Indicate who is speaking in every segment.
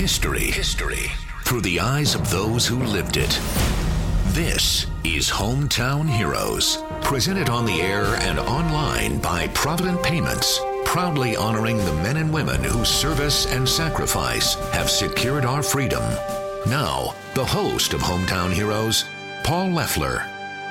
Speaker 1: History through the eyes of those who lived it. This is Hometown Heroes, presented on the air and online by Provident Payments, proudly honoring the men and women whose service and sacrifice have secured our freedom. Now, the host of Hometown Heroes, Paul Leffler.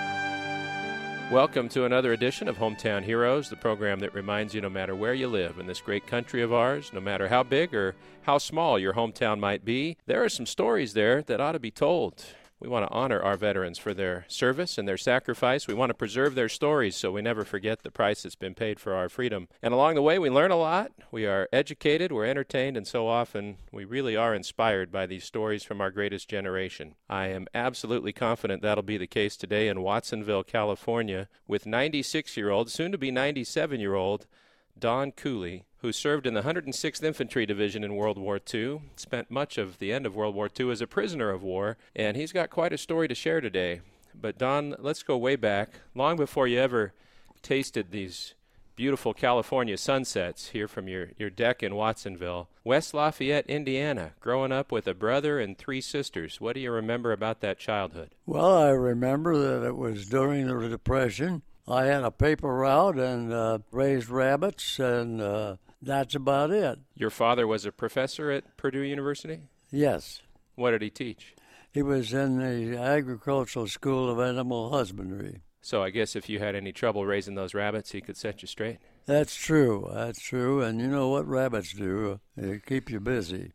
Speaker 2: Welcome to another edition of Hometown Heroes, the program that reminds you no matter where you live in this great country of ours, no matter how big or how small your hometown might be, there are some stories there that ought to be told. We want to honor our veterans for their service and their sacrifice. We want to preserve their stories so we never forget the price that's been paid for our freedom. And along the way, we learn a lot. We are educated, we're entertained, and so often we really are inspired by these stories from our greatest generation. I am absolutely confident that'll be the case today in Watsonville, California, with 96-year-old, soon-to-be 97-year-old, Don Cooley, who served in the 106th Infantry Division in World War II, spent much of the end of World War II as a prisoner of war, and he's got quite a story to share today. But Don, let's go way back, long before you ever tasted these beautiful California sunsets here from your deck in Watsonville. West Lafayette, Indiana, growing up with a brother and three sisters. What do you remember about that childhood?
Speaker 3: Well, I remember that it was during the Depression. I had a paper route and raised rabbits, and that's about it.
Speaker 2: Your father was a professor at Purdue University?
Speaker 3: Yes.
Speaker 2: What did he teach?
Speaker 3: He was in the Agricultural School of Animal Husbandry.
Speaker 2: So I guess if you had any trouble raising those rabbits, he could set you straight?
Speaker 3: That's true. And you know what rabbits do? They keep you busy.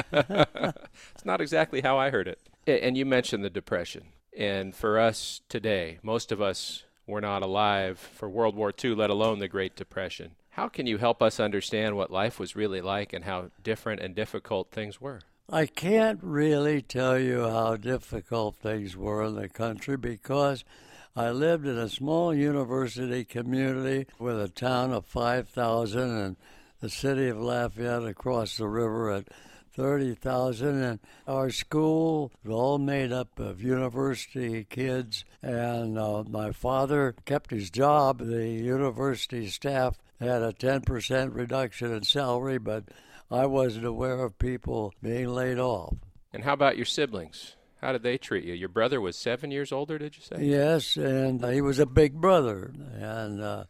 Speaker 2: It's not exactly how I heard it. And you mentioned the Depression. And for us today, most of us were not alive for World War II, let alone the Great Depression. How can you help us understand what life was really like and how different and difficult things were?
Speaker 3: I can't really tell you how difficult things were in the country because I lived in a small university community with a town of 5,000 and the city of Lafayette across the river at 30,000, and our school was all made up of university kids, and my father kept his job. The university staff had a 10% reduction in salary, but I wasn't aware of people being laid off.
Speaker 2: And how about your siblings? How did they treat you? Your brother was 7 years older, did you say?
Speaker 3: Yes, and he was a big brother, and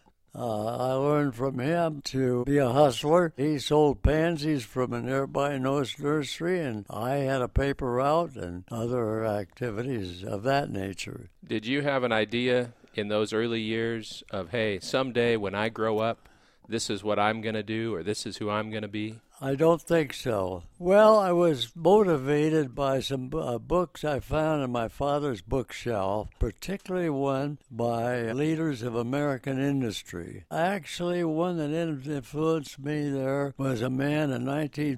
Speaker 3: I learned from him to be a hustler. He sold pansies from a nearby nursery, and I had a paper route and other activities of that nature.
Speaker 2: Did you have an idea in those early years of, hey, someday when I grow up, this is what I'm going to do, or this is who I'm going to be?
Speaker 3: I don't think so. Well, I was motivated by some books I found in my father's bookshelf, particularly one by leaders of American industry. Actually, one that influenced me there was a man in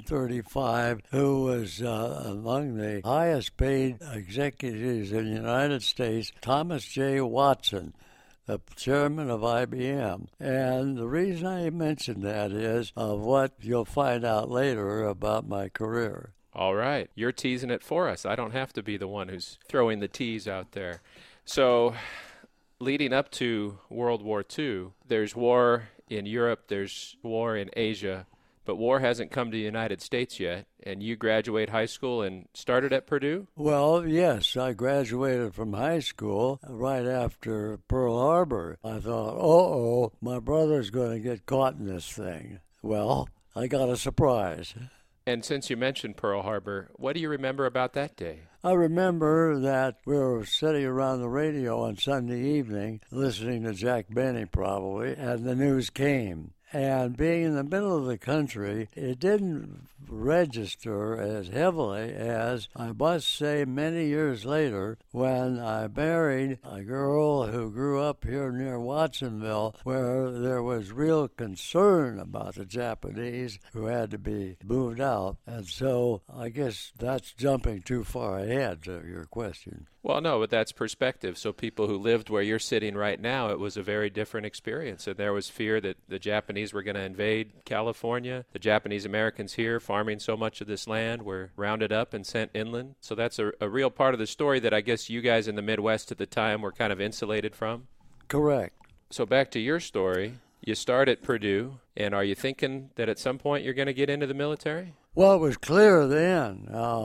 Speaker 3: 1935 who was among the highest paid executives in the United States, Thomas J. Watson, the chairman of IBM. And the reason I mention that is of what you'll find out later about my career.
Speaker 2: All right. You're teasing it for us. I don't have to be the one who's throwing the tease out there. So leading up to World War II, there's war in Europe, there's war in Asia, but war hasn't come to the United States yet, and you graduate high school and started at Purdue?
Speaker 3: Well, yes, I graduated from high school right after Pearl Harbor. I thought, my brother's going to get caught in this thing. Well, I got a surprise.
Speaker 2: And since you mentioned Pearl Harbor, what do you remember about that day?
Speaker 3: I remember that we were sitting around the radio on Sunday evening, listening to Jack Benny probably, and the news came. And being in the middle of the country, it didn't register as heavily as, I must say, many years later when I married a girl who grew up here near Watsonville, where there was real concern about the Japanese who had to be moved out. And so I guess that's jumping too far ahead to your question.
Speaker 2: Well, no, but that's perspective. So people who lived where you're sitting right now, it was a very different experience. And there was fear that the Japanese were going to invade California. The Japanese Americans here, farming so much of this land, were rounded up and sent inland. So that's a real part of the story that I guess you guys in the Midwest at the time were kind of insulated from.
Speaker 3: Correct.
Speaker 2: So back to your story. You start at Purdue. And are you thinking that at some point you're going to get into the military?
Speaker 3: Well, it was clear then.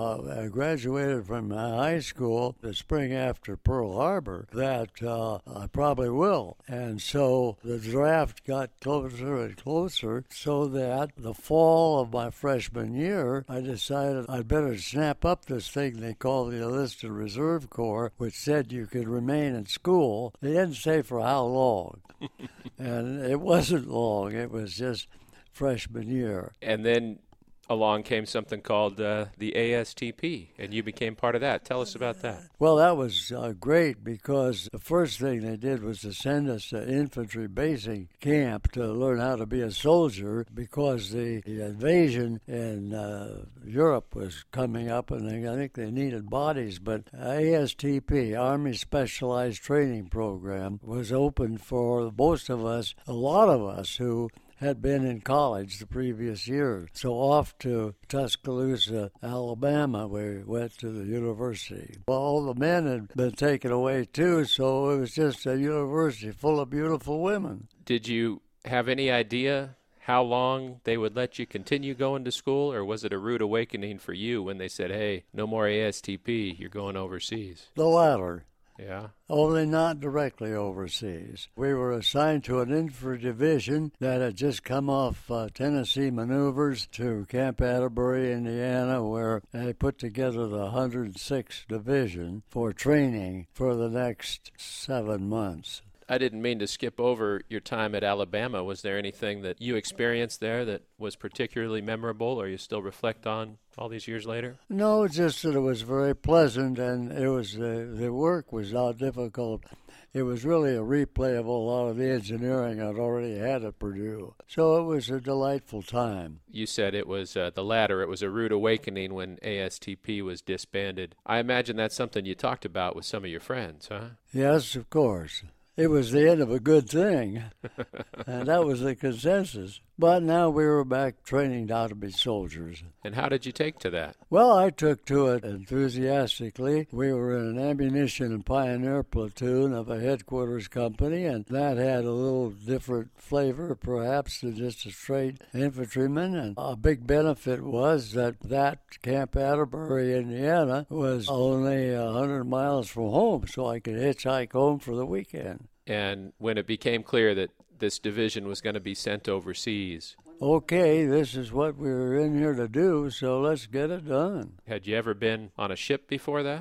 Speaker 3: I graduated from high school the spring after Pearl Harbor that I probably will. And so the draft got closer and closer, so that the fall of my freshman year, I decided I'd better snap up this thing they call the Enlisted Reserve Corps, which said you could remain in school. They didn't say for how long. And it wasn't long. It was just freshman year.
Speaker 2: And then along came something called the ASTP, and you became part of that. Tell us about that.
Speaker 3: Well, that was great because the first thing they did was to send us to infantry basic camp to learn how to be a soldier because the invasion in Europe was coming up, and I think they needed bodies. But ASTP, Army Specialized Training Program, was open for most of us, a lot of us who had been in college the previous year. So off to Tuscaloosa, Alabama, we went to the university. Well, all the men had been taken away too, so it was just a university full of beautiful women.
Speaker 2: Did you have any idea how long they would let you continue going to school, or was it a rude awakening for you when they said, hey, no more ASTP, you're going overseas?
Speaker 3: The latter.
Speaker 2: Yeah.
Speaker 3: Only not directly overseas. We were assigned to an infantry division that had just come off Tennessee maneuvers to Camp Atterbury, Indiana, where they put together the 106th Division for training for the next 7 months.
Speaker 2: I didn't mean to skip over your time at Alabama. Was there anything that you experienced there that was particularly memorable, or you still reflect on all these years later?
Speaker 3: No, just that it was very pleasant, and it was the work was not difficult. It was really a replay of a lot of the engineering I'd already had at Purdue. So it was a delightful time.
Speaker 2: You said it was the latter. It was a rude awakening when ASTP was disbanded. I imagine that's something you talked about with some of your friends, huh?
Speaker 3: Yes, of course. It was the end of a good thing, and that was the consensus. But now we were back training how to be soldiers.
Speaker 2: And how did you take to that?
Speaker 3: Well, I took to it enthusiastically. We were in an ammunition and pioneer platoon of a headquarters company, and that had a little different flavor, perhaps, than just a straight infantryman. And a big benefit was that Camp Atterbury, Indiana, was only 100 miles from home, so I could hitchhike home for the weekend.
Speaker 2: And when it became clear that this division was going to be sent overseas,
Speaker 3: okay, this is what we were in here to do, so let's get it done.
Speaker 2: Had you ever been on a ship before that?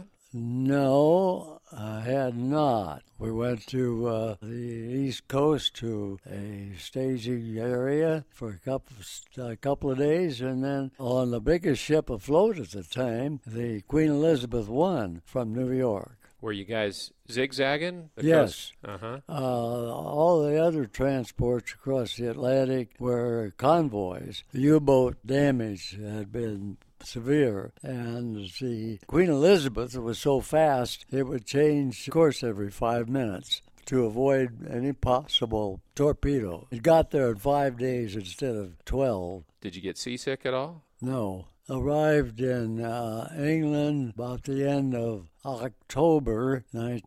Speaker 3: No, I had not. We went to the East Coast to a staging area for a couple of days, and then on the biggest ship afloat at the time, the Queen Elizabeth I from New York.
Speaker 2: Were you guys zigzagging?
Speaker 3: Yes.
Speaker 2: Uh-huh.
Speaker 3: All the other transports across the Atlantic were convoys. The U-boat damage had been severe, and the Queen Elizabeth was so fast it would change course every 5 minutes to avoid any possible torpedo. It got there in 5 days instead of 12.
Speaker 2: Did you get seasick at all?
Speaker 3: No. Arrived in England about the end of October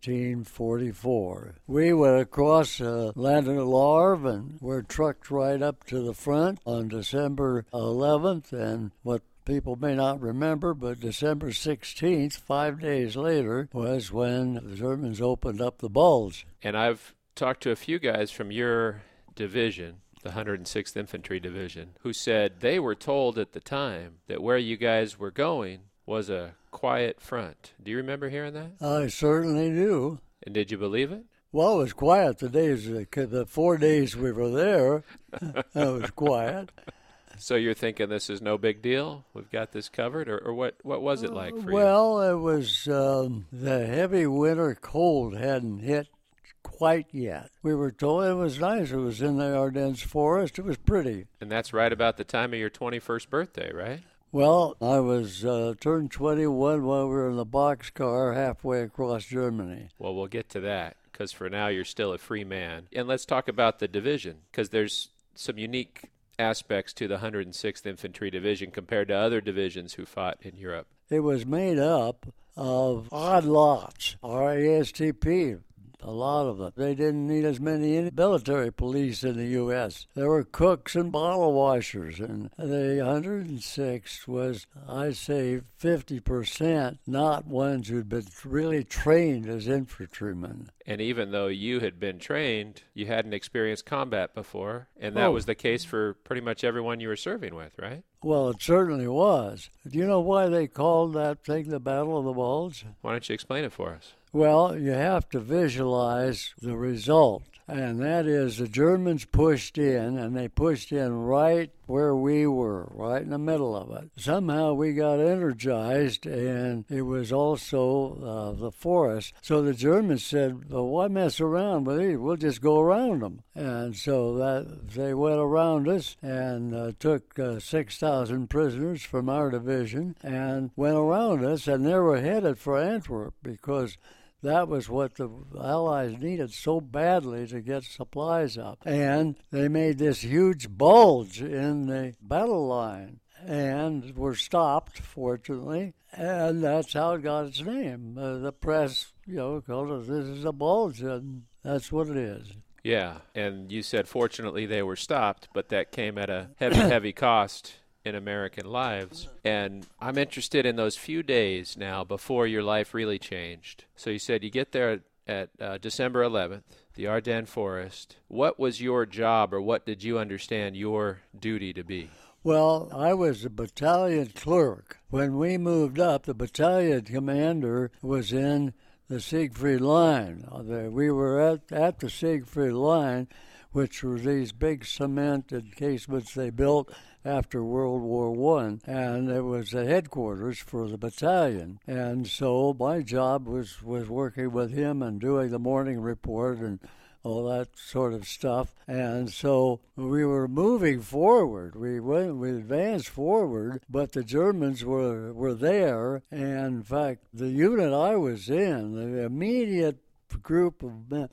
Speaker 3: 1944. We went across, landed at Havre, and were trucked right up to the front on December 11th, and what people may not remember, but December 16th, 5 days later, was when the Germans opened up the Bulge.
Speaker 2: And I've talked to a few guys from your division, the 106th Infantry Division, who said they were told at the time that where you guys were going was a quiet front. Do you remember hearing that?
Speaker 3: I certainly do.
Speaker 2: And did you believe it?
Speaker 3: Well, it was quiet the 4 days we were there. It was quiet.
Speaker 2: So you're thinking this is no big deal? We've got this covered? Or what was it like for you?
Speaker 3: Well, it was the heavy winter cold hadn't hit quite yet. We were told it was nice. It was in the Ardennes forest. It was pretty.
Speaker 2: And that's right about the time of your 21st birthday, right?
Speaker 3: Well, I was turned 21 while we were in the boxcar halfway across Germany.
Speaker 2: Well, we'll get to that, because for now you're still a free man. And let's talk about the division, because there's some unique aspects to the 106th Infantry Division compared to other divisions who fought in Europe.
Speaker 3: It was made up of odd lots. Our ASTP a lot of them. They didn't need as many military police in the U.S. There were cooks and bottle washers, and the 106 was, I say, 50% not ones who'd been really trained as infantrymen.
Speaker 2: And even though you had been trained, you hadn't experienced combat before, and that was the case for pretty much everyone you were serving with, right?
Speaker 3: Well, it certainly was. Do you know why they called that thing the Battle of the Bulge?
Speaker 2: Why don't you explain it for us?
Speaker 3: Well, you have to visualize the result, and that is the Germans pushed in, and they pushed in right where we were, right in the middle of it. Somehow we got energized, and it was also the forest. So the Germans said, well, why mess around with these? We'll just go around them. And so that they went around us and took 6,000 prisoners from our division and went around us, and they were headed for Antwerp because that was what the Allies needed so badly to get supplies up. And they made this huge bulge in the battle line and were stopped, fortunately, and that's how it got its name. The press, called it, this is a bulge, and that's what it is.
Speaker 2: Yeah, and you said fortunately they were stopped, but that came at a heavy cost in American lives. And I'm interested in those few days now before your life really changed. So you said you get there at December 11th, the Ardennes Forest. What was your job, or what did you understand your duty to be?
Speaker 3: Well, I was a battalion clerk. When we moved up, the battalion commander was in the Siegfried Line. We were at the Siegfried Line, which were these big cement encasements they built after World War I, and it was the headquarters for the battalion. And so my job was working with him and doing the morning report and all that sort of stuff. And so we were moving forward. We advanced forward, but the Germans were there. And in fact, the unit I was in, the immediate group of men,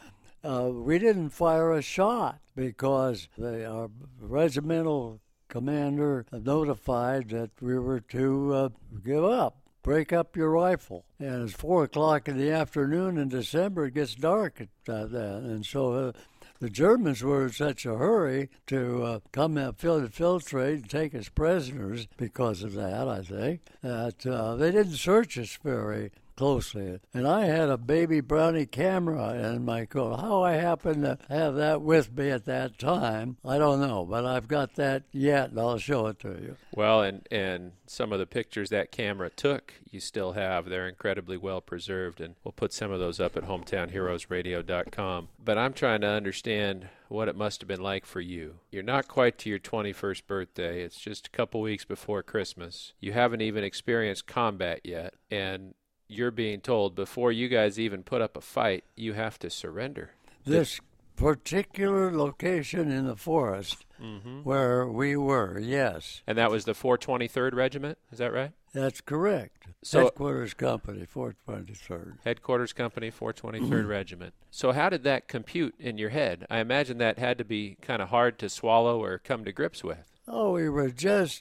Speaker 3: we didn't fire a shot because our regimental commander notified that we were to give up, break up your rifle. And it's 4 o'clock in the afternoon in December. It gets dark at that. And so the Germans were in such a hurry to come and infiltrate and take us prisoners because of that, I think, that they didn't search us very closely. And I had a baby Brownie camera in my coat. How I happened to have that with me at that time, I don't know, but I've got that yet, and I'll show it to you.
Speaker 2: Well, and some of the pictures that camera took, you still have. They're incredibly well preserved, and we'll put some of those up at hometownheroesradio.com. But I'm trying to understand what it must have been like for you. You're not quite to your 21st birthday. It's just a couple weeks before Christmas. You haven't even experienced combat yet, and you're being told before you guys even put up a fight, you have to surrender.
Speaker 3: This particular location in the forest where we were, yes.
Speaker 2: And that was the 423rd Regiment, is that right?
Speaker 3: That's correct.
Speaker 2: So,
Speaker 3: Headquarters Company, 423rd.
Speaker 2: Headquarters Company, 423rd Regiment. So how did that compute in your head? I imagine that had to be kind of hard to swallow or come to grips with.
Speaker 3: Oh, we were just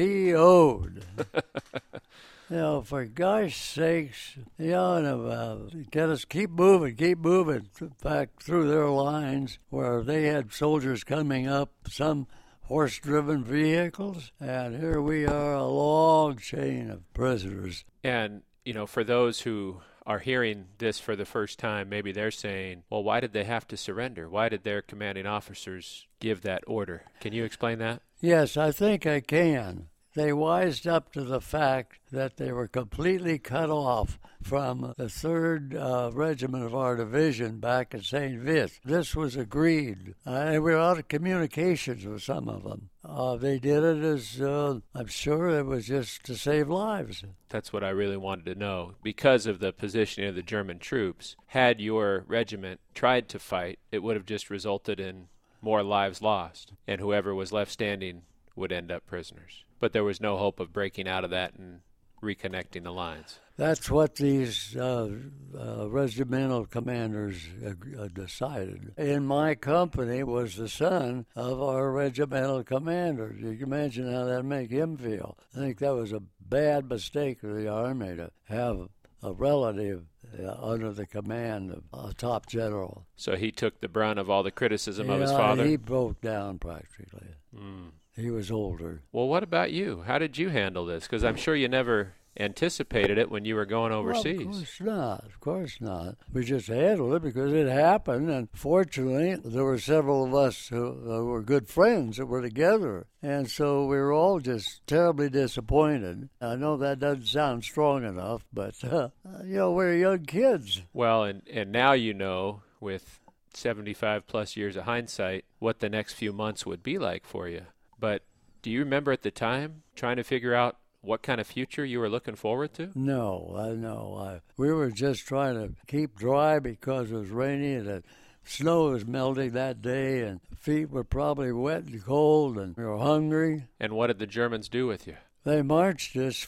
Speaker 3: PO'd. For gosh sakes, and get us keep moving back through their lines where they had soldiers coming up, some horse-driven vehicles, and here we are, a long chain of prisoners.
Speaker 2: And, for those who are hearing this for the first time, maybe they're saying, well, why did they have to surrender? Why did their commanding officers give that order? Can you explain that?
Speaker 3: Yes, I think I can. They wised up to the fact that they were completely cut off from the 3rd Regiment of our division back at St. Vith. This was agreed. And we were out of communications with some of them. They did it as, I'm sure it was just to save lives.
Speaker 2: That's what I really wanted to know. Because of the positioning of the German troops, had your regiment tried to fight, it would have just resulted in more lives lost, and whoever was left standing would end up prisoners. But there was no hope of breaking out of that and reconnecting the lines.
Speaker 3: That's what these regimental commanders decided. In my company was the son of our regimental commander. You can imagine how that make him feel. I think that was a bad mistake of the Army to have a relative under the command of a top general.
Speaker 2: So he took the brunt of all the criticism of his
Speaker 3: Yeah,
Speaker 2: father?
Speaker 3: he broke down practically. He was older.
Speaker 2: Well, what about you? How did you handle this? Because I'm sure you never anticipated it when you were going overseas.
Speaker 3: Well, of course not. We just handled it because it happened, and fortunately, there were several of us who were good friends that were together, and so we were all just terribly disappointed. I know that doesn't sound strong enough, but, we're young kids.
Speaker 2: Well, and now you know, with 75-plus years of hindsight, what the next few months would be like for you. But do you remember at the time trying to figure out what kind of future you were looking forward to?
Speaker 3: No. We were just trying to keep dry because it was rainy and the snow was melting that day and feet were probably wet and cold and we were hungry.
Speaker 2: And what did the Germans do with you?
Speaker 3: They marched us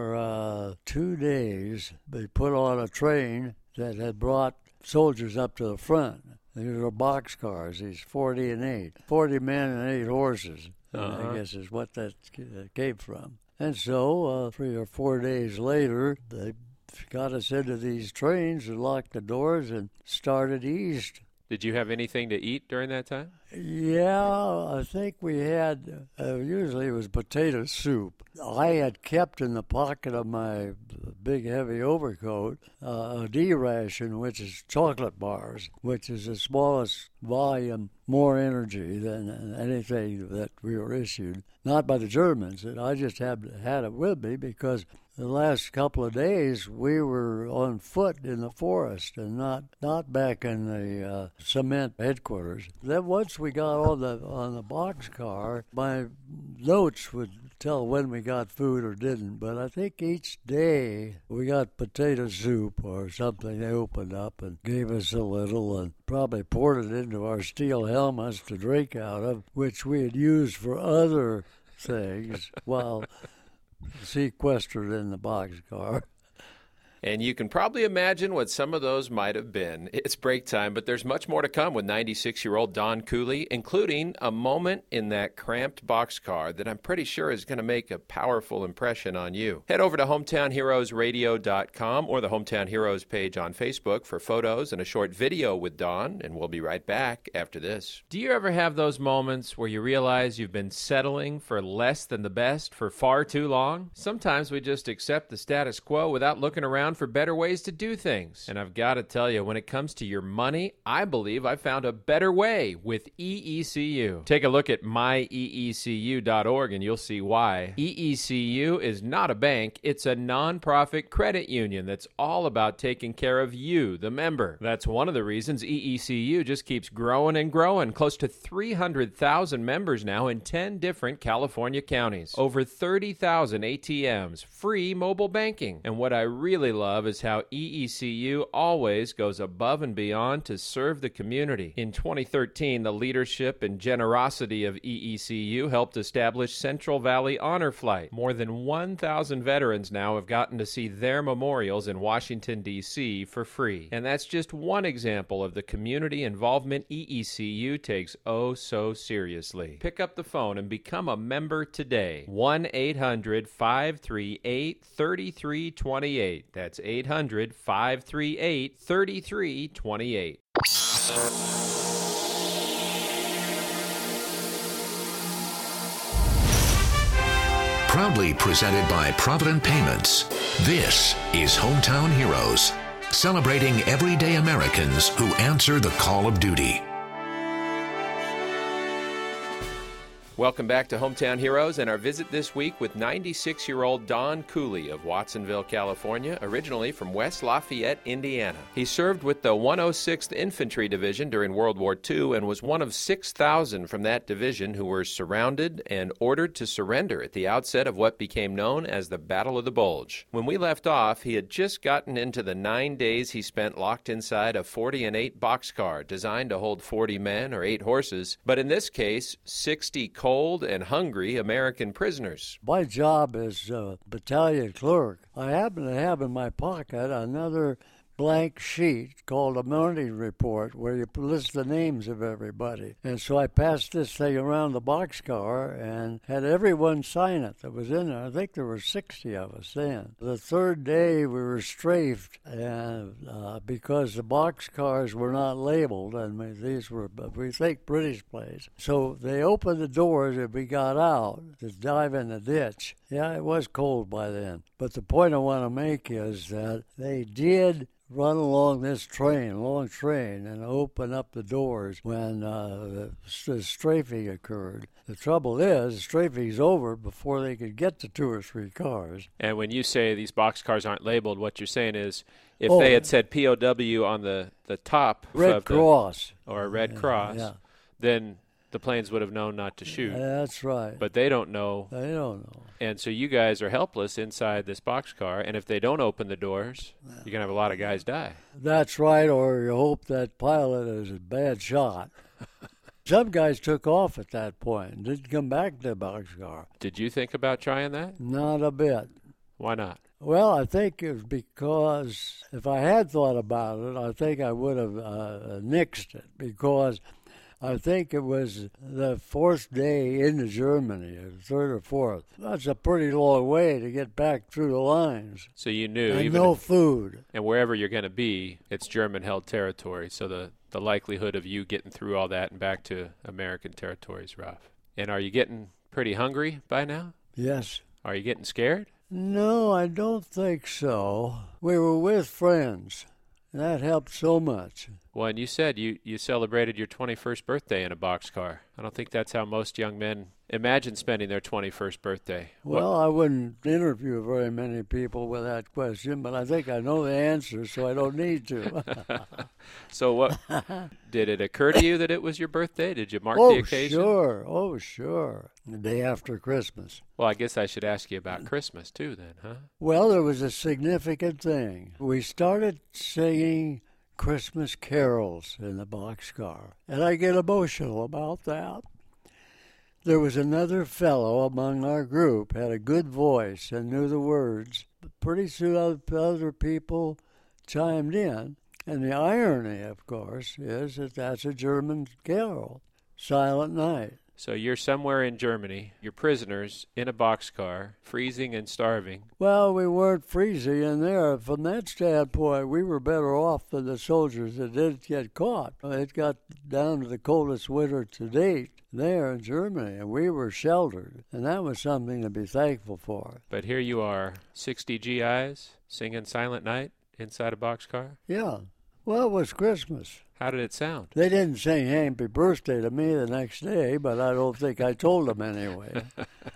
Speaker 3: for 2 days. They put on a train that had brought soldiers up to the front. These were boxcars, these 40 and 8. 40 men and 8 horses, I guess is what that came from. And so 3 or 4 days later, they got us into these trains and locked the doors and started east.
Speaker 2: Did you have anything to eat during that time?
Speaker 3: Yeah, I think we had, usually it was potato soup. I had kept in the pocket of my big heavy overcoat a D ration, which is chocolate bars, which is the smallest volume, more energy than anything that we were issued. Not by the Germans. I just had it with me because the last couple of days we were on foot in the forest and not back in the cement headquarters. Then once we got on the boxcar, my notes would tell when we got food or didn't, but I think each day we got potato soup or something. They opened up and gave us a little and probably poured it into our steel helmets to drink out of, which we had used for other things while sequestered in the boxcar.
Speaker 2: And you can probably imagine what some of those might have been. It's break time, but there's much more to come with 96-year-old Don Cooley, including a moment in that cramped boxcar that I'm pretty sure is going to make a powerful impression on you. Head over to hometownheroesradio.com or the Hometown Heroes page on Facebook for photos and a short video with Don, and we'll be right back after this. Do you ever have those moments where you realize you've been settling for less than the best for far too long? Sometimes we just accept the status quo without looking around for better ways to do things. And I've got to tell you, when it comes to your money, I believe I found a better way with EECU. Take a look at myeecu.org and you'll see why. EECU is not a bank, it's a nonprofit credit union that's all about taking care of you, the member. That's one of the reasons EECU just keeps growing and growing. Close to 300,000 members now in 10 different California counties. Over 30,000 ATMs, free mobile banking. And what I really love is how EECU always goes above and beyond to serve the community. In 2013, the leadership and generosity of EECU helped establish Central Valley Honor Flight. More than 1,000 veterans now have gotten to see their memorials in Washington, D.C. for free. And that's just one example of the community involvement EECU takes oh so seriously. Pick up the phone and become a member today. 1-800-538-3328. That's 800-538-3328.
Speaker 1: Proudly presented by Provident Payments, this is Hometown Heroes, celebrating everyday Americans who answer the call of duty.
Speaker 2: Welcome back to Hometown Heroes and our visit this week with 96-year-old Don Cooley of Watsonville, California, originally from West Lafayette, Indiana. He served with the 106th Infantry Division during World War II and was one of 6,000 from that division who were surrounded and ordered to surrender at the outset of what became known as the Battle of the Bulge. When we left off, he had just gotten into the 9 days he spent locked inside a 40 and 8 boxcar designed to hold 40 men or 8 horses, but in this case, 60 cold and hungry American prisoners.
Speaker 3: My job as a battalion clerk, I happen to have in my pocket another blank sheet called a morning report where you list the names of everybody. And so I passed this thing around the boxcar and had everyone sign it that was in there. I think there were 60 of us then. The third day we were strafed, and because the boxcars were not labeled, and these were, we think, British plates. So they opened the doors and we got out to dive in the ditch. Yeah, it was cold by then. But the point I want to make is that they did run along this long train, and open up the doors when the strafing occurred. The trouble is, strafing's over before they could get to 2 or 3 cars.
Speaker 2: And when you say these boxcars aren't labeled, what you're saying is if they had said POW on the top
Speaker 3: Red Cross.
Speaker 2: Or a Red Cross, then the planes would have known not to shoot.
Speaker 3: That's right.
Speaker 2: But they don't know.
Speaker 3: They don't know.
Speaker 2: And so you guys are helpless inside this boxcar, and if they don't open the doors, you're going to have a lot of guys die.
Speaker 3: That's right, or you hope that pilot is a bad shot. Some guys took off at that point and didn't come back to the boxcar.
Speaker 2: Did you think about trying that?
Speaker 3: Not a bit.
Speaker 2: Why not?
Speaker 3: Well, I think it was because if I had thought about it, I think I would have nixed it, because I think it was the 4th day into Germany, or 3rd or 4th. That's a pretty long way to get back through the lines.
Speaker 2: So you knew.
Speaker 3: And
Speaker 2: even
Speaker 3: no food.
Speaker 2: And wherever you're going to be, it's German-held territory. So the likelihood of you getting through all that and back to American territory is rough. And are you getting pretty hungry by now?
Speaker 3: Yes.
Speaker 2: Are you getting scared?
Speaker 3: No, I don't think so. We were with friends. That helped so much.
Speaker 2: Well, and you said you celebrated your 21st birthday in a boxcar. I don't think that's how most young men imagine spending their 21st birthday.
Speaker 3: Well, I wouldn't interview very many people with that question, but I think I know the answer, so I don't need to.
Speaker 2: So what did it occur to you that it was your birthday? Did you mark the occasion?
Speaker 3: Oh, sure. The day after Christmas.
Speaker 2: Well, I guess I should ask you about Christmas, too, then, huh?
Speaker 3: Well, there was a significant thing. We started singing Christmas carols in the boxcar, and I get emotional about that. There was another fellow among our group, had a good voice and knew the words, but pretty soon other people chimed in, and the irony, of course, is that that's a German carol, Silent Night.
Speaker 2: So you're somewhere in Germany, you're prisoners in a boxcar, freezing and starving.
Speaker 3: Well, we weren't freezing in there. From that standpoint, we were better off than the soldiers that didn't get caught. It got down to the coldest winter to date there in Germany, and we were sheltered, and that was something to be thankful for.
Speaker 2: But here you are, 60 GIs, singing Silent Night inside a boxcar?
Speaker 3: Yeah. Well, it was Christmas.
Speaker 2: How did it sound?
Speaker 3: They didn't sing Happy Birthday to me the next day, but I don't think I told them anyway.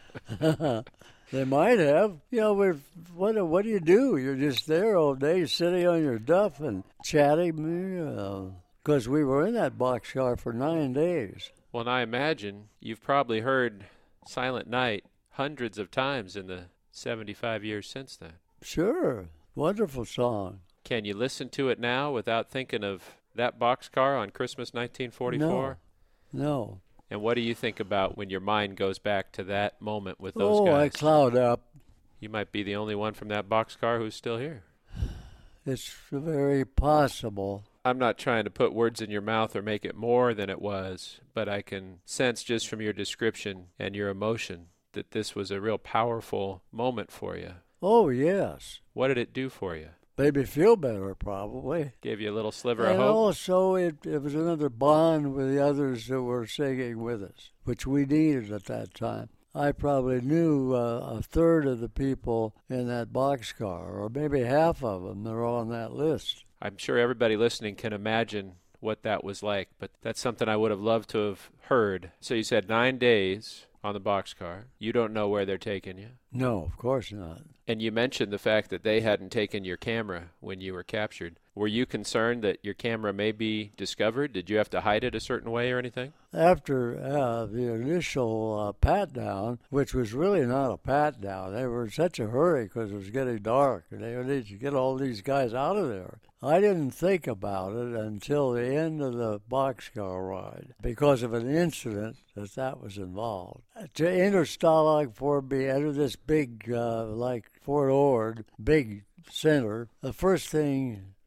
Speaker 3: They might have. You know, what do you do? You're just there all day sitting on your duff and chatting, because we were in that boxcar for 9 days.
Speaker 2: Well, and I imagine you've probably heard Silent Night hundreds of times in the 75 years since then.
Speaker 3: Sure. Wonderful song.
Speaker 2: Can you listen to it now without thinking of that boxcar on Christmas 1944?
Speaker 3: No.
Speaker 2: And what do you think about when your mind goes back to that moment with those guys?
Speaker 3: Oh, I cloud up.
Speaker 2: You might be the only one from that boxcar who's still here.
Speaker 3: It's very possible.
Speaker 2: I'm not trying to put words in your mouth or make it more than it was, but I can sense just from your description and your emotion that this was a real powerful moment for you.
Speaker 3: Oh, yes.
Speaker 2: What did it do for you?
Speaker 3: Made me feel better, probably.
Speaker 2: Gave you a little sliver of
Speaker 3: And
Speaker 2: hope?
Speaker 3: also, it was another bond with the others that were singing with us, which we needed at that time. I probably knew a third of the people in that boxcar, or maybe half of them that are on that list.
Speaker 2: I'm sure everybody listening can imagine what that was like, but that's something I would have loved to have heard. So you said 9 days on the boxcar. You don't know where they're taking you?
Speaker 3: No, of course not.
Speaker 2: And you mentioned the fact that they hadn't taken your camera when you were captured. Were you concerned that your camera may be discovered? Did you have to hide it a certain way or anything?
Speaker 3: After the initial pat-down, which was really not a pat-down, they were in such a hurry because it was getting dark, and they needed to get all these guys out of there. I didn't think about it until the end of the boxcar ride because of an incident that was involved. To enter Stalag 4B, enter this big, like Fort Ord, big center, the first thing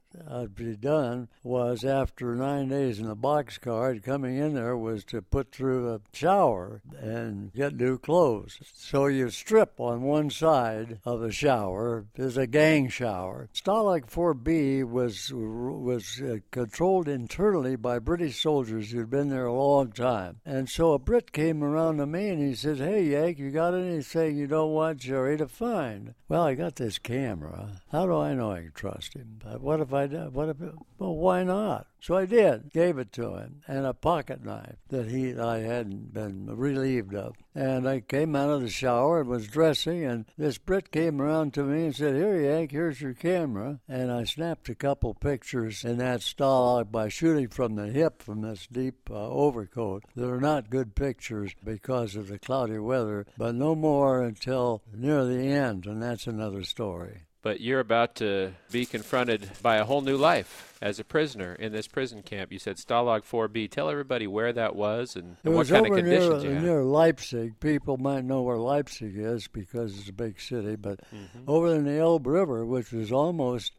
Speaker 3: I'd be done was after 9 days in the boxcar, coming in there was to put through a shower and get new clothes. So you strip on one side of the shower. There's a gang shower. Stalag 4B was controlled internally by British soldiers who'd been there a long time. And so a Brit came around to me and he says, "Hey, Yank, you got anything you don't want Jerry to find?" Well, I got this camera. How do I know I can trust him? What if I do? Well, why not? So I did, gave it to him, and a pocket knife that I hadn't been relieved of. And I came out of the shower and was dressing, and this Brit came around to me and said, "Here, Yank, here's your camera." And I snapped a couple pictures in that Stalag by shooting from the hip from this deep overcoat. They're not good pictures because of the cloudy weather, but no more until near the end, and that's another story.
Speaker 2: But you're about to be confronted by a whole new life as a prisoner in this prison camp. You said Stalag 4B. Tell everybody where that was and what kind of conditions you had.
Speaker 3: Near Leipzig. People might know where Leipzig is because it's a big city, but over in the Elbe River, which was almost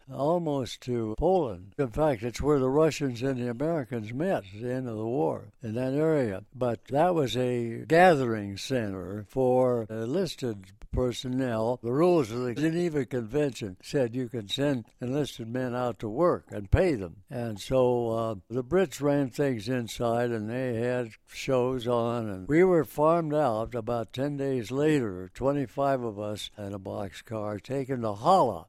Speaker 3: to Poland. In fact, it's where the Russians and the Americans met at the end of the war, in that area. But that was a gathering center for enlisted personnel. The rules of the Geneva Convention said you can send enlisted men out to work and pay them. And so the Brits ran things inside, and they had shows on, and we were farmed out about 10 days later, 25 of us in a boxcar, taken to Halle,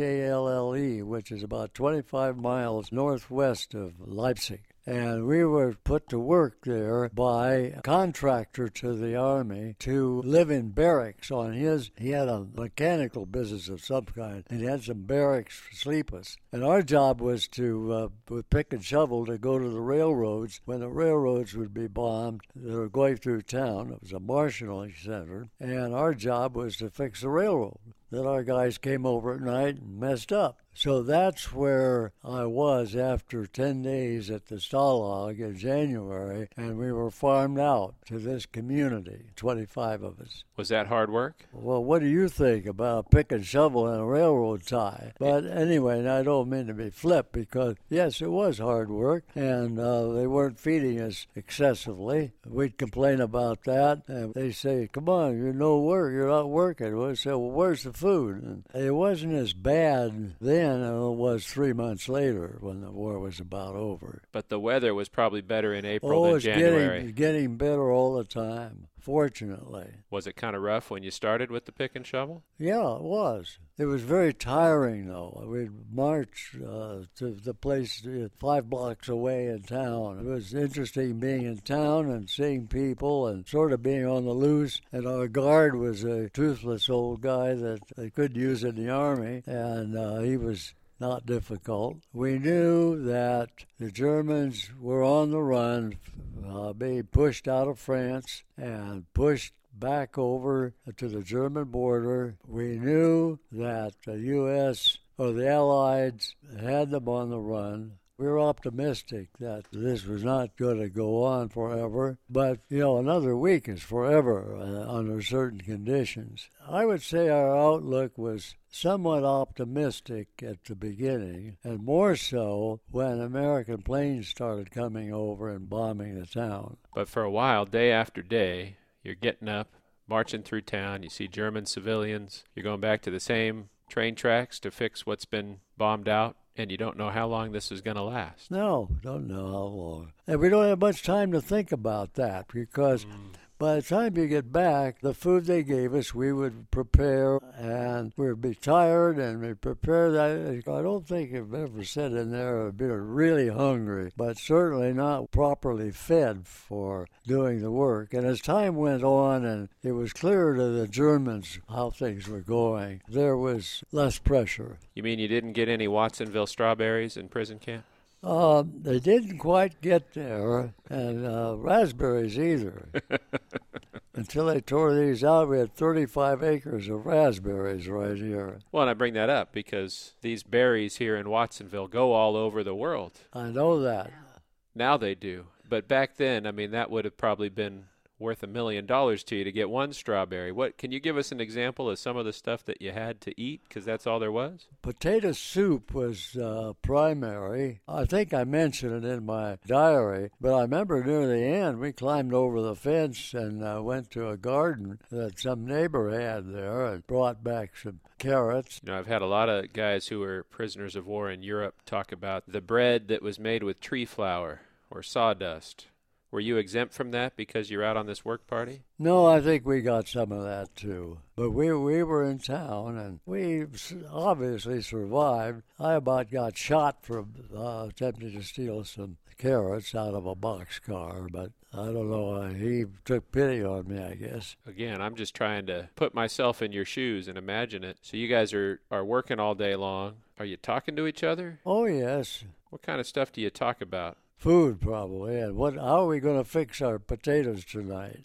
Speaker 3: Halle, which is about 25 miles northwest of Leipzig. And we were put to work there by a contractor to the Army to live in barracks on his. He had a mechanical business of some kind, and he had some barracks for sleep us. And our job was to, with pick and shovel, to go to the railroads when the railroads would be bombed. They were going through town. It was a marshalling center. And our job was to fix the railroad. Then our guys came over at night and messed up. So that's where I was after 10 days at the Stalag in January, and we were farmed out to this community, 25 of us.
Speaker 2: Was that hard work?
Speaker 3: Well, what do you think about a pick and shovel and a railroad tie? But anyway, I don't mean to be flip because, yes, it was hard work, and they weren't feeding us excessively. We'd complain about that, and they say, "Come on, you're not working." We say, "Well, where's the food?" And it wasn't as bad then as it was 3 months later when the war was about over.
Speaker 2: But the weather was probably better in April than January.
Speaker 3: It's getting better all the time, fortunately.
Speaker 2: Was it kind of rough when you started with the pick and shovel?
Speaker 3: Yeah, it was. It was very tiring, though. We'd march to the place 5 blocks away in town. It was interesting being in town and seeing people and sort of being on the loose. And our guard was a toothless old guy that they could use in the Army, and he was not difficult. We knew that the Germans were on the run, being pushed out of France and pushed back over to the German border. We knew that the U.S. or the Allies had them on the run. We were optimistic that this was not going to go on forever, but, another week is forever under certain conditions. I would say our outlook was somewhat optimistic at the beginning, and more so when American planes started coming over and bombing the town.
Speaker 2: But for a while, day after day, you're getting up, marching through town, you see German civilians, you're going back to the same train tracks to fix what's been bombed out, and you don't know how long this is going to last.
Speaker 3: No, don't know how long. And we don't have much time to think about that because by the time you get back, the food they gave us, we would prepare, and we'd be tired, and we'd prepare that. I don't think I've ever said in there I've been really hungry, but certainly not properly fed for doing the work. And as time went on, and it was clear to the Germans how things were going, there was less pressure.
Speaker 2: You mean you didn't get any Watsonville strawberries in prison camp?
Speaker 3: They didn't quite get there, and raspberries either. Until they tore these out, we had 35 acres of raspberries right here.
Speaker 2: Well, and I bring that up because these berries here in Watsonville go all over the world.
Speaker 3: I know that.
Speaker 2: Now they do. But back then, that would have probably been worth $1 million to you to get one strawberry. What can you give us an example of some of the stuff that you had to eat, because that's all there was?
Speaker 3: Potato soup was primary. I think I mentioned it in my diary, but I remember near the end we climbed over the fence and went to a garden that some neighbor had there and brought back some carrots.
Speaker 2: You know, I've had a lot of guys who were prisoners of war in Europe talk about the bread that was made with tree flour or sawdust. Were you exempt from that because you're out on this work party?
Speaker 3: No, I think we got some of that too. But we were in town, and we obviously survived. I about got shot for attempting to steal some carrots out of a boxcar, but I don't know. He took pity on me, I guess.
Speaker 2: Again, I'm just trying to put myself in your shoes and imagine it. So you guys are working all day long. Are you talking to each other?
Speaker 3: Oh, yes.
Speaker 2: What kind of stuff do you talk about?
Speaker 3: Food, probably. And how are we going to fix our potatoes tonight?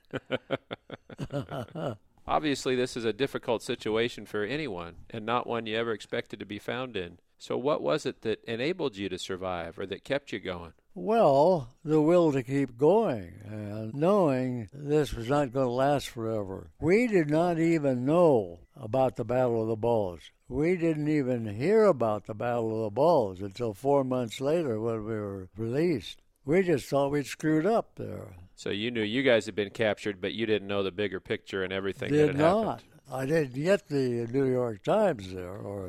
Speaker 2: Obviously, this is a difficult situation for anyone, and not one you ever expected to be found in. So what was it that enabled you to survive, or that kept you going?
Speaker 3: Well, the will to keep going, and knowing this was not going to last forever. We did not even know about the Battle of the Bulge. We didn't even hear about the Battle of the Bulge until 4 months later when we were released. We just thought we'd screwed up there.
Speaker 2: So you knew you guys had been captured, but you didn't know the bigger picture and everything that
Speaker 3: Did
Speaker 2: had
Speaker 3: not.
Speaker 2: happened.
Speaker 3: I didn't get the New York Times there or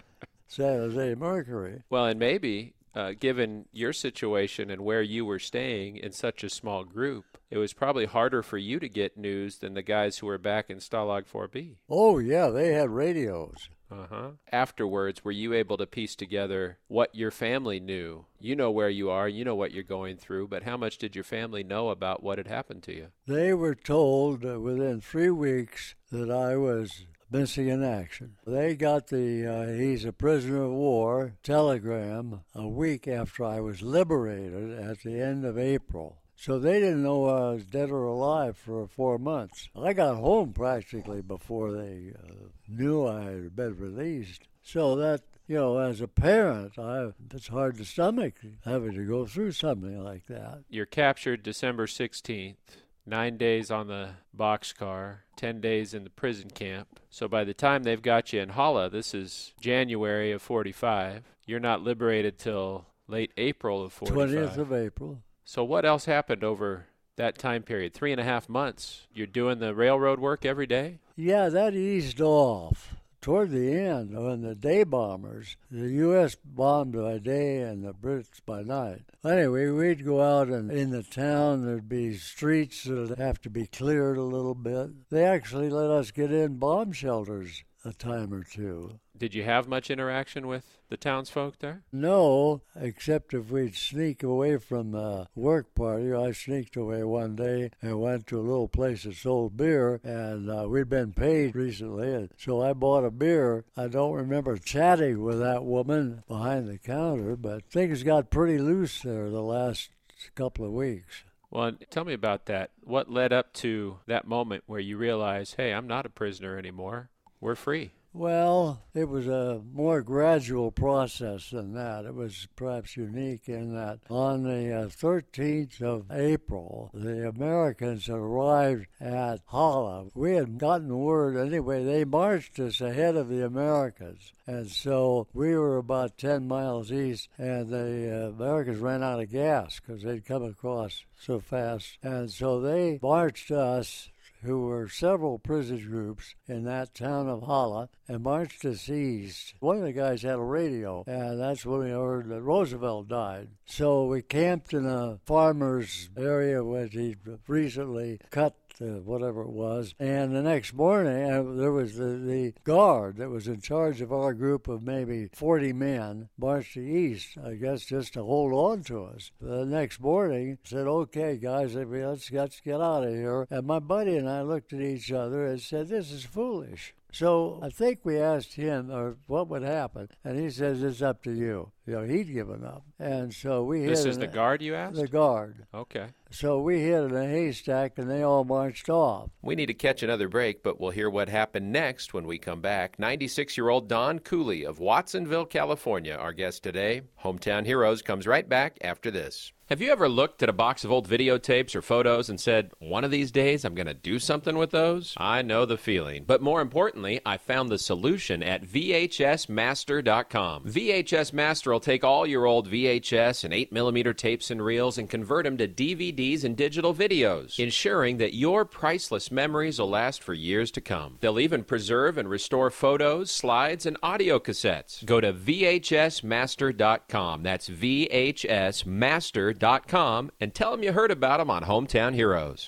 Speaker 3: San Jose Mercury.
Speaker 2: Well, and maybe, given your situation and where you were staying in such a small group, it was probably harder for you to get news than the guys who were back in Stalag 4B.
Speaker 3: Oh, yeah, they had radios.
Speaker 2: Afterwards, were you able to piece together what your family knew? You know where you are, you know what you're going through, but how much did your family know about what had happened to you?
Speaker 3: They were told within 3 weeks that I was missing in action. They got the he's a prisoner of war telegram a week after I was liberated at the end of April. So they didn't know I was dead or alive for 4 months. I got home practically before they knew I had been released. So that, you know, as a parent, it's hard to stomach having to go through something like that.
Speaker 2: You're captured December 16th, 9 days on the boxcar, 10 days in the prison camp. So by the time they've got you in Halle, this is January of 45. You're not liberated till late April of 45.
Speaker 3: 20th of April.
Speaker 2: So what else happened over that time period? 3.5 months. You're doing the railroad work every day?
Speaker 3: Yeah, that eased off. Toward the end, when the day bombers, the U.S. bombed by day and the Brits by night. Anyway, we'd go out and in the town, there'd be streets that'd have to be cleared a little bit. They actually let us get in bomb shelters a time or two.
Speaker 2: Did you have much interaction with the townsfolk there?
Speaker 3: No, except if we'd sneak away from the work party. I sneaked away one day and went to a little place that sold beer, and we'd been paid recently, and so I bought a beer. I don't remember chatting with that woman behind the counter, but things got pretty loose there the last couple of weeks.
Speaker 2: Well, tell me about that. What led up to that moment where you realized, hey, I'm not a prisoner anymore. We're free.
Speaker 3: Well, it was a more gradual process than that. It was perhaps unique in that on the 13th of April, the Americans arrived at Halle. We had gotten word, anyway, they marched us ahead of the Americans. And so we were about 10 miles east, and the Americans ran out of gas because they'd come across so fast. And so they marched us, who were several prison groups in that town of Halle, and marched us east. One of the guys had a radio, and that's when we heard that Roosevelt died. So we camped in a farmer's area where he'd recently cut whatever it was. And the next morning, there was the guard that was in charge of our group of maybe 40 men, marched east, I guess, just to hold on to us. The next morning, said, okay, guys, let's get out of here. And my buddy and I looked at each other and said, this is foolish. So I think we asked him what would happen, and he says, it's up to you. You know, he'd given up. And so we hid.
Speaker 2: This is the guard you asked?
Speaker 3: The guard.
Speaker 2: Okay.
Speaker 3: So we hid in a haystack, and they all marched off.
Speaker 2: We need to catch another break, but we'll hear what happened next when we come back. 96-year-old Don Cooley of Watsonville, California, our guest today. Hometown Heroes comes right back after this. Have you ever looked at a box of old videotapes or photos and said, one of these days I'm going to do something with those? I know the feeling. But more importantly, I found the solution at VHSmaster.com. VHS Master will take all your old VHS and 8mm tapes and reels and convert them to DVDs and digital videos, ensuring that your priceless memories will last for years to come. They'll even preserve and restore photos, slides, and audio cassettes. Go to VHSmaster.com. That's VHSmaster.com and tell them you heard about them on Hometown Heroes.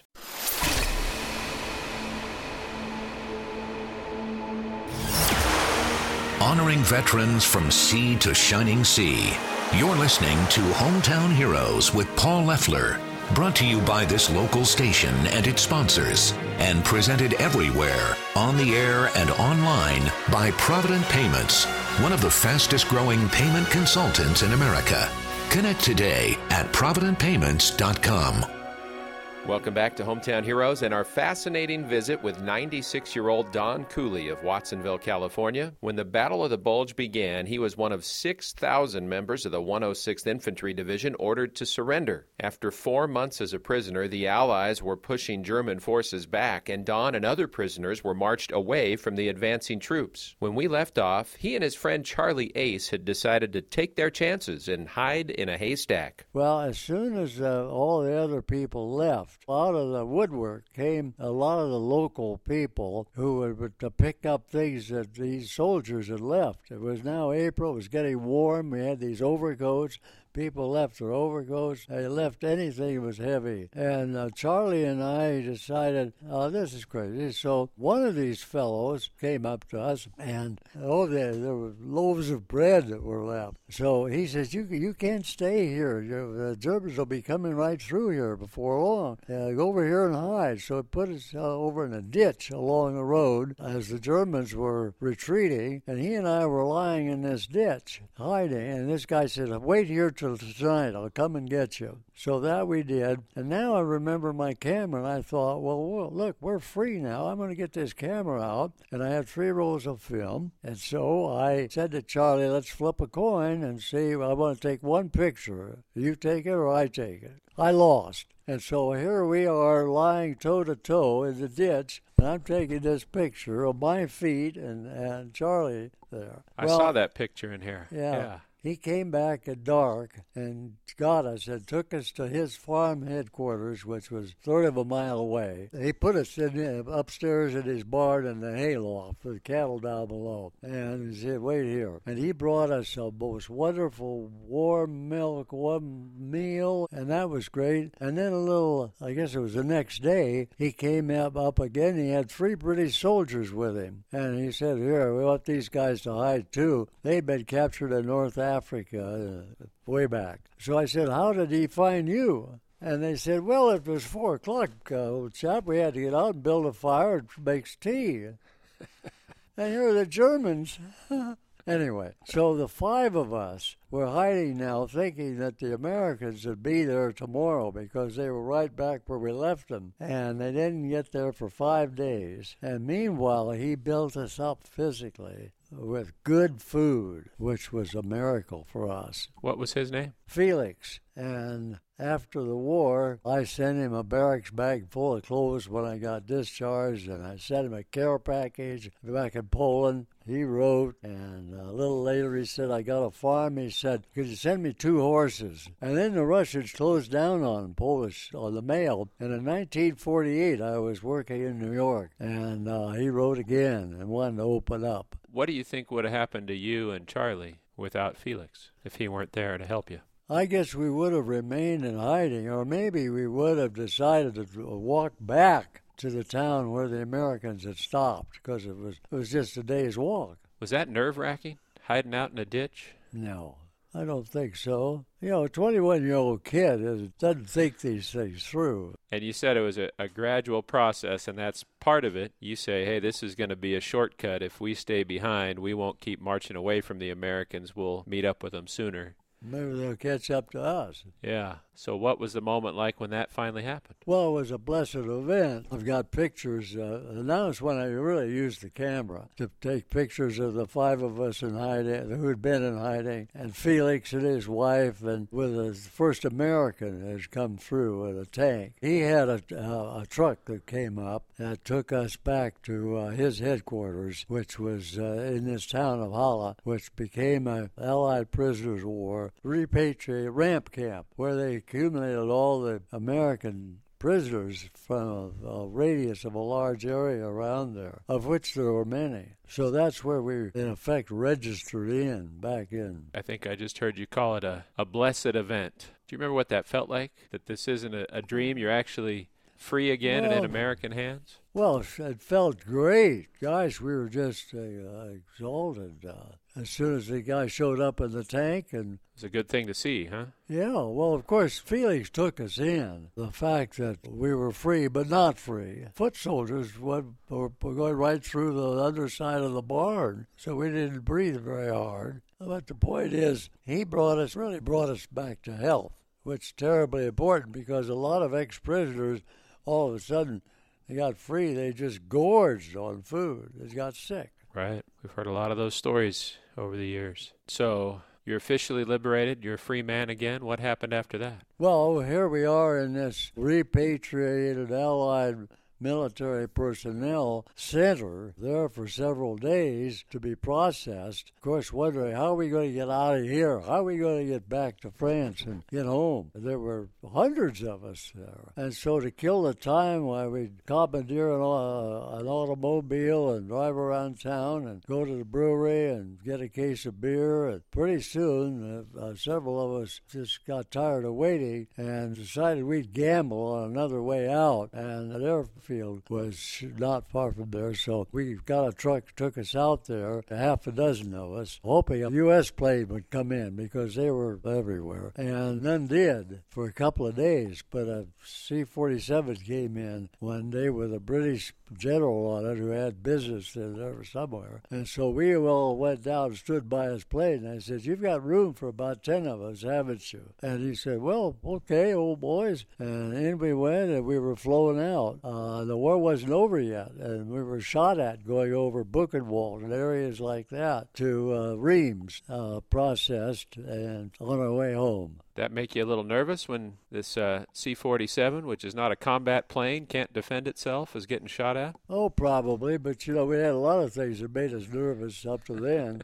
Speaker 1: Honoring veterans from sea to shining sea. You're listening to Hometown Heroes with Paul Leffler. Brought to you by this local station and its sponsors. And presented everywhere, on the air and online, by Provident Payments, one of the fastest growing payment consultants in America. Connect today at ProvidentPayments.com.
Speaker 2: Welcome back to Hometown Heroes and our fascinating visit with 96-year-old Don Cooley of Watsonville, California. When the Battle of the Bulge began, he was one of 6,000 members of the 106th Infantry Division ordered to surrender. After 4 months as a prisoner, the Allies were pushing German forces back, and Don and other prisoners were marched away from the advancing troops. When we left off, he and his friend Charlie Ace had decided to take their chances and hide in a haystack.
Speaker 3: Well, as soon as all the other people left, out of the woodwork came a lot of the local people who would to pick up things that these soldiers had left. It was now April. It was getting warm. We had these overcoats. People left their overcoats. They left anything that was heavy. And Charlie and I decided, oh, this is crazy. So one of these fellows came up to us, and there were loaves of bread that were left. So he says, you can't stay here. The Germans will be coming right through here before long. Go over here and hide. So it put us over in a ditch along the road as the Germans were retreating, and he and I were lying in this ditch, hiding. And this guy said, wait here till tonight, I'll come and get you. So that we did. And now I remember my camera, and I thought, well, look, we're free now. I'm going to get this camera out. And I had 3 rolls of film. And so I said to Charlie, let's flip a coin and see. I want to take one picture. You take it or I take it. I lost. And so here we are lying toe-to-toe in the ditch, and I'm taking this picture of my feet and Charlie there.
Speaker 2: I saw that picture in here.
Speaker 3: Yeah. He came back at dark and got us and took us to his farm headquarters, which was a third of a mile away. He put us upstairs in his barn in the hayloft with cattle down below. And he said, wait here. And he brought us a most wonderful warm milk, warm meal, and that was great. And then I guess it was the next day, he came up again. He had 3 British soldiers with him. And he said, here, we want these guys to hide too. They'd been captured in North Africa way back. So I said, how did he find you? And they said, well, it was 4 o'clock, old chap. We had to get out and build a fire and make tea. And here are the Germans. Anyway, so the 5 of us were hiding now, thinking that the Americans would be there tomorrow because they were right back where we left them. And they didn't get there for 5 days. And meanwhile, he built us up physically with good food, which was a miracle for us.
Speaker 2: What was his name?
Speaker 3: Felix. And after the war, I sent him a barracks bag full of clothes when I got discharged, and I sent him a care package back in Poland. He wrote, and a little later he said, I got a farm. He said, could you send me 2 horses? And then the Russians closed down on the mail. And in 1948, I was working in New York, and he wrote again and wanted to open up.
Speaker 2: What do you think would have happened to you and Charlie without Felix if he weren't there to help you?
Speaker 3: I guess we would have remained in hiding, or maybe we would have decided to walk back to the town where the Americans had stopped, because it was just a day's walk.
Speaker 2: Was that nerve-wracking, hiding out in a ditch?
Speaker 3: No, I don't think so. You know, a 21-year-old kid doesn't think these things through.
Speaker 2: And you said it was a gradual process, and that's part of it. You say, hey, this is going to be a shortcut. If we stay behind, we won't keep marching away from the Americans. We'll meet up with them sooner.
Speaker 3: Maybe they'll catch up to us.
Speaker 2: Yeah. So what was the moment like when that finally happened?
Speaker 3: Well, it was a blessed event. I've got pictures. And that was when I really used the camera to take pictures of the 5 of us in hiding, who had been in hiding, and Felix and his wife, and with the first American has come through with a tank. He had a truck that came up that took us back to his headquarters, which was in this town of Halle, which became an Allied prisoners of war repatriate ramp camp, where they accumulated all the American prisoners from a radius of a large area around there, of which there were many. So that's where we, in effect, registered back in.
Speaker 2: I think I just heard you call it a blessed event. Do you remember what that felt like? That this isn't a dream, you're actually free again and in American hands?
Speaker 3: Well, it felt great. Gosh, we were just exalted. As soon as the guy showed up in the tank. And
Speaker 2: it's a good thing to see, huh?
Speaker 3: Yeah, well, of course, Felix took us in. The fact that we were free but not free. Foot soldiers were going right through the underside of the barn, so we didn't breathe very hard. But the point is, he really brought us back to health, which is terribly important because a lot of ex-prisoners, all of a sudden, they got free, they just gorged on food. They got sick.
Speaker 2: Right. We've heard a lot of those stories over the years. So you're officially liberated. You're a free man again. What happened after that?
Speaker 3: Well, here we are in this repatriated Allied military personnel center there for several days to be processed. Of course, wondering, how are we going to get out of here? How are we going to get back to France and get home? There were hundreds of us there. And so to kill the time while we'd commandeer an automobile and drive around town and go to the brewery and get a case of beer, and pretty soon several of us just got tired of waiting and decided we'd gamble on another way out. And the airfield was not far from there, so we got a truck, took us out there, a half a dozen of us, hoping a U.S. plane would come in because they were everywhere. And none did for a couple of days, but a C-47 came in one day with a British general on it who had business there somewhere. And so we all went down and stood by his plane, and I said, "You've got room for about 10 of us, haven't you?" And he said, "Well, okay, old boys." And in we went, and we were flown out. The war wasn't over yet, and we were shot at going over Buchenwald and areas like that to Reims, processed, and on our way home.
Speaker 2: That make you a little nervous when this C-47, which is not a combat plane, can't defend itself, is getting shot at?
Speaker 3: Oh, probably, but we had a lot of things that made us nervous up to then.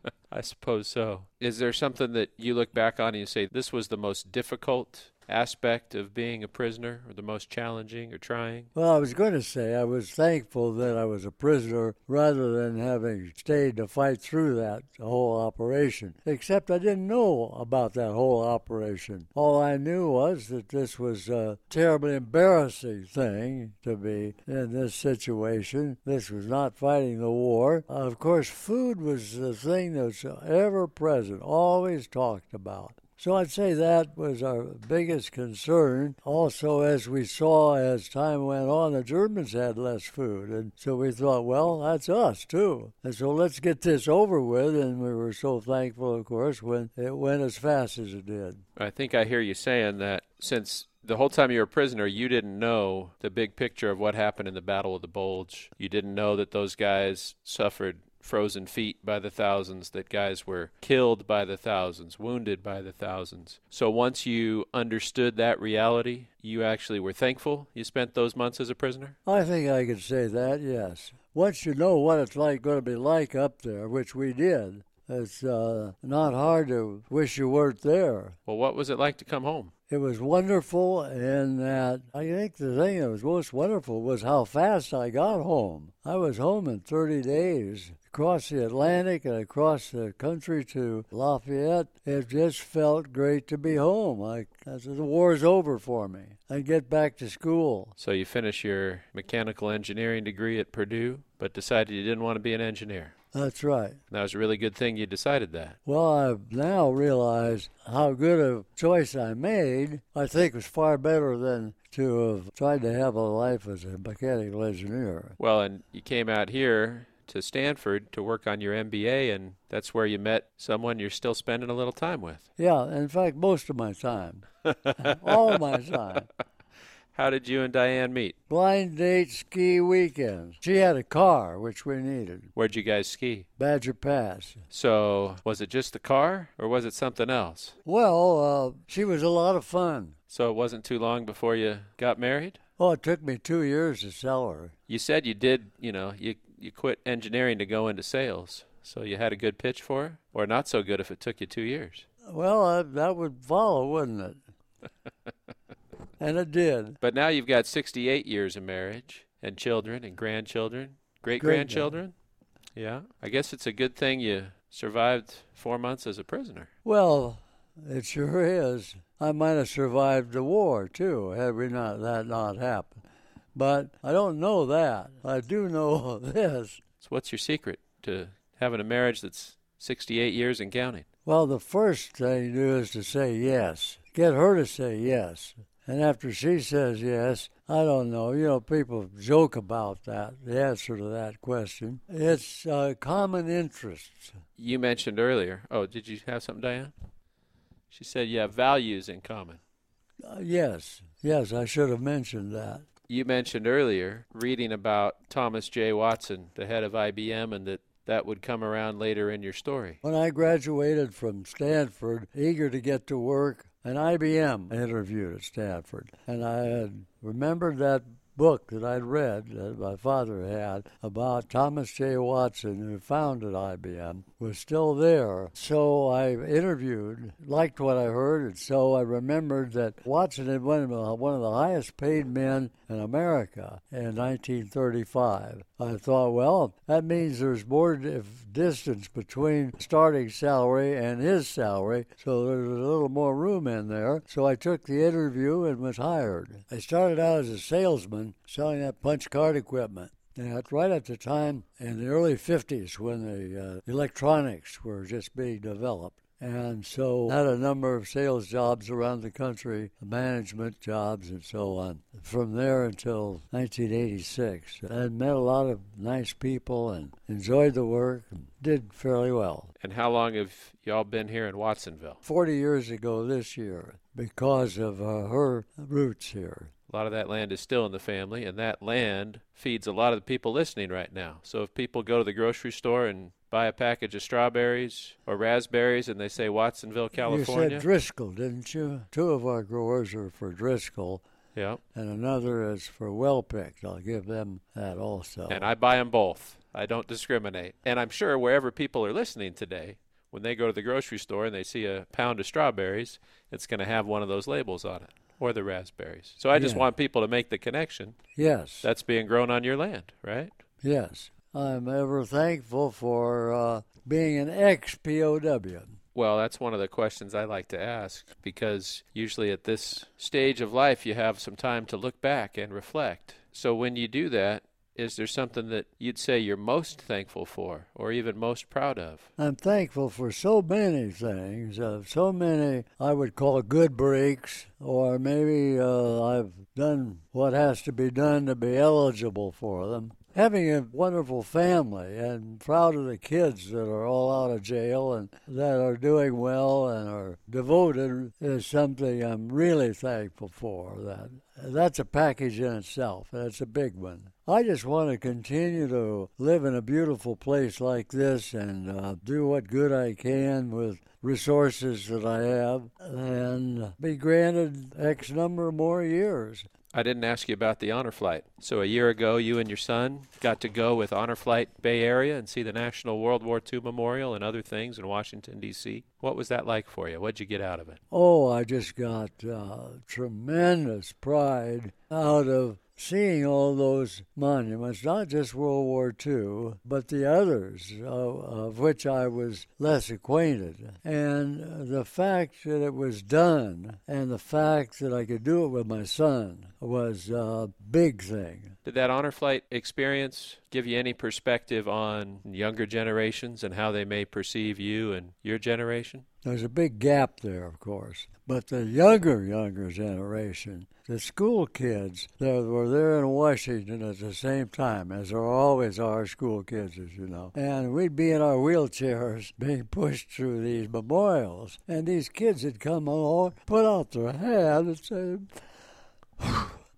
Speaker 2: I suppose so. Is there something that you look back on and you say, this was the most difficult aspect of being a prisoner, or the most challenging or trying?
Speaker 3: Well, I was going to say I was thankful that I was a prisoner rather than having stayed to fight through that whole operation, except I didn't know about that whole operation. All I knew was that this was a terribly embarrassing thing to be in this situation. This was not fighting the war. Of course, food was the thing that's ever present, always talked about. So I'd say that was our biggest concern. Also, as we saw as time went on, the Germans had less food. And so we thought, well, that's us, too. And so let's get this over with. And we were so thankful, of course, when it went as fast as it did.
Speaker 2: I think I hear you saying that since the whole time you were a prisoner, you didn't know the big picture of what happened in the Battle of the Bulge. You didn't know that those guys suffered frozen feet by the thousands, that guys were killed by the thousands, wounded by the thousands. So once you understood that reality, you actually were thankful you spent those months as a prisoner?
Speaker 3: I think I could say that, yes. Once you know what it's going to be like up there, which we did, it's not hard to wish you weren't there.
Speaker 2: Well, what was it like to come home?
Speaker 3: It was wonderful in that I think the thing that was most wonderful was how fast I got home. I was home in 30 days. Across the Atlantic and across the country to Lafayette, it just felt great to be home. The war's over for me. I get back to school.
Speaker 2: So you finish your mechanical engineering degree at Purdue, but decided you didn't want to be an engineer.
Speaker 3: That's right.
Speaker 2: That was a really good thing you decided that.
Speaker 3: Well, I've now realized how good a choice I made. I think it was far better than to have tried to have a life as a mechanical engineer.
Speaker 2: Well, and you came out here to Stanford to work on your MBA, and that's where you met someone you're still spending a little time with.
Speaker 3: Yeah, in fact, most of my time. All my time.
Speaker 2: How did you and Diane meet?
Speaker 3: Blind date ski weekends. She had a car, which we needed.
Speaker 2: Where'd you guys ski?
Speaker 3: Badger Pass.
Speaker 2: So, was it just the car, or was it something else?
Speaker 3: Well, she was a lot of fun.
Speaker 2: So it wasn't too long before you got married?
Speaker 3: Oh, it took me 2 years to sell her.
Speaker 2: You said you did, you quit engineering to go into sales. So you had a good pitch for her? Or not so good if it took you 2 years?
Speaker 3: Well, that would follow, wouldn't it? And it did.
Speaker 2: But now you've got 68 years of marriage and children and grandchildren, great-grandchildren. Yeah. I guess it's a good thing you survived 4 months as a prisoner.
Speaker 3: Well, it sure is. I might have survived the war, too, had that not happened. But I don't know that. I do know this.
Speaker 2: So what's your secret to having a marriage that's 68 years and counting?
Speaker 3: Well, the first thing you do is to say yes. Get her to say yes. And after she says yes, I don't know. People joke about that, the answer to that question. It's common interests.
Speaker 2: You mentioned earlier. Oh, did you have something, Diane? She said you have values in common.
Speaker 3: Yes, I should have mentioned that.
Speaker 2: You mentioned earlier reading about Thomas J. Watson, the head of IBM, and that would come around later in your story.
Speaker 3: When I graduated from Stanford, eager to get to work, an IBM interviewed at Stanford, and I had remembered that book that I'd read that my father had about Thomas J. Watson, who founded IBM, was still there. So I interviewed, liked what I heard, and so I remembered that Watson had been one of the highest paid men in America in 1935. I thought, well, that means there's more distance between starting salary and his salary, so there's a little more room in there. So I took the interview and was hired. I started out as a salesman selling that punch card equipment. And right at the time in the early 50s when the electronics were just being developed. And so I had a number of sales jobs around the country, management jobs and so on, from there until 1986. I met a lot of nice people and enjoyed the work and did fairly well.
Speaker 2: And how long have y'all been here in Watsonville?
Speaker 3: 40 years ago this year, because of her roots here.
Speaker 2: A lot of that land is still in the family, and that land feeds a lot of the people listening right now. So if people go to the grocery store and buy a package of strawberries or raspberries and they say Watsonville, California.
Speaker 3: You said Driscoll, didn't you? 2 of our growers are for Driscoll.
Speaker 2: Yeah.
Speaker 3: And another is for well-picked. I'll give them that also.
Speaker 2: And I buy them both. I don't discriminate. And I'm sure wherever people are listening today, when they go to the grocery store and they see a pound of strawberries, it's going to have one of those labels on it. Or the raspberries. So I just want people to make the connection.
Speaker 3: Yes.
Speaker 2: That's being grown on your land, right?
Speaker 3: Yes. I'm ever thankful for being an ex-POW.
Speaker 2: Well, that's one of the questions I like to ask, because usually at this stage of life you have some time to look back and reflect. So when you do that, is there something that you'd say you're most thankful for or even most proud of?
Speaker 3: I'm thankful for so many things, so many I would call good breaks, or maybe I've done what has to be done to be eligible for them. Having a wonderful family and proud of the kids that are all out of jail and that are doing well and are devoted is something I'm really thankful for. That's a package in itself, and it's a big one. I just want to continue to live in a beautiful place like this and do what good I can with resources that I have and be granted X number more years.
Speaker 2: I didn't ask you about the Honor Flight. So a year ago, you and your son got to go with Honor Flight Bay Area and see the National World War II Memorial and other things in Washington, D.C. What was that like for you? What'd you get out of it?
Speaker 3: Oh, I just got tremendous pride out of seeing all those monuments, not just World War II, but the others of which I was less acquainted. And the fact that it was done and the fact that I could do it with my son was a big thing.
Speaker 2: Did that Honor Flight experience give you any perspective on younger generations and how they may perceive you and your generation?
Speaker 3: There's a big gap there, of course. But the younger generation, the school kids that were there in Washington at the same time, as there always are school kids, as you know. And we'd be in our wheelchairs being pushed through these memorials. And these kids would come along, put out their hand and say,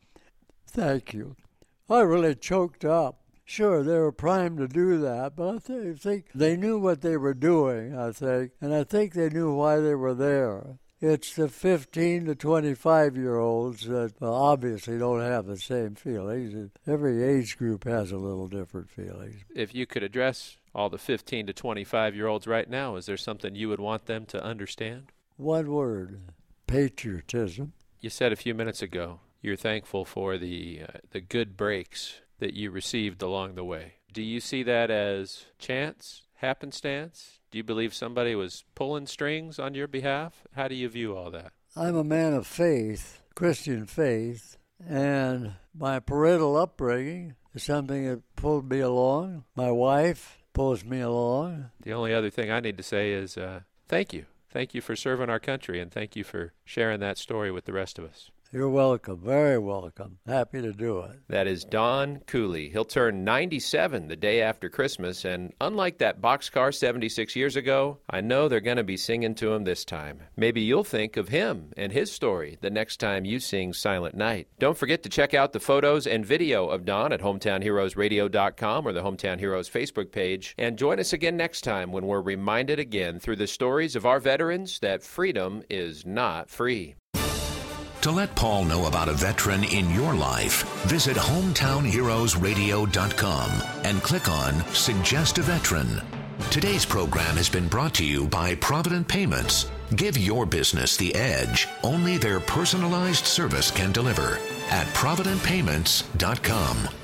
Speaker 3: thank you. I really choked up. Sure, they were primed to do that, but I think they knew what they were doing, and I think they knew why they were there. It's the 15 to 25-year-olds that obviously don't have the same feelings. Every age group has a little different feelings.
Speaker 2: If you could address all the 15 to 25-year-olds right now, is there something you would want them to understand?
Speaker 3: One word, patriotism.
Speaker 2: You said a few minutes ago you're thankful for the good breaks that you received along the way. Do you see that as chance, happenstance? Do you believe somebody was pulling strings on your behalf? How do you view all that?
Speaker 3: I'm a man of faith, Christian faith, and my parental upbringing is something that pulled me along. My wife pulls me along.
Speaker 2: The only other thing I need to say is thank you. Thank you for serving our country, and thank you for sharing that story with the rest of us.
Speaker 3: You're welcome. Very welcome. Happy to do it.
Speaker 2: That is Don Cooley. He'll turn 97 the day after Christmas, and unlike that boxcar 76 years ago, I know they're going to be singing to him this time. Maybe you'll think of him and his story the next time you sing Silent Night. Don't forget to check out the photos and video of Don at hometownheroesradio.com or the Hometown Heroes Facebook page, and join us again next time when we're reminded again through the stories of our veterans that freedom is not free.
Speaker 1: To let Paul know about a veteran in your life, visit hometownheroesradio.com and click on Suggest a Veteran. Today's program has been brought to you by Provident Payments. Give your business the edge only their personalized service can deliver at providentpayments.com.